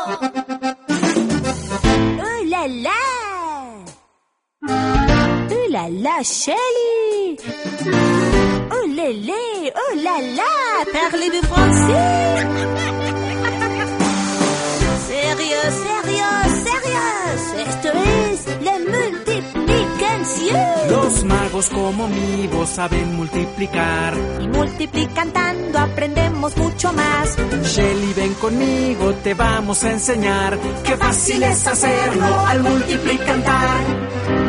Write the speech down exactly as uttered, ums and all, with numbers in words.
¡Oh, la, la! ¡Oh, la, la, Shelly! ¡Oh, lé, lé! ¡Oh, la, la! Parlez-vous français? ¡Sérieux, sérieux, sérieux! Esto es la multiplicación. Los magos como mi voz saben multiplicar. Y multiplicando aprendemos mucho más. Shelly, ven conmigo, te vamos a enseñar. Qué fácil es hacerlo al multiplicar.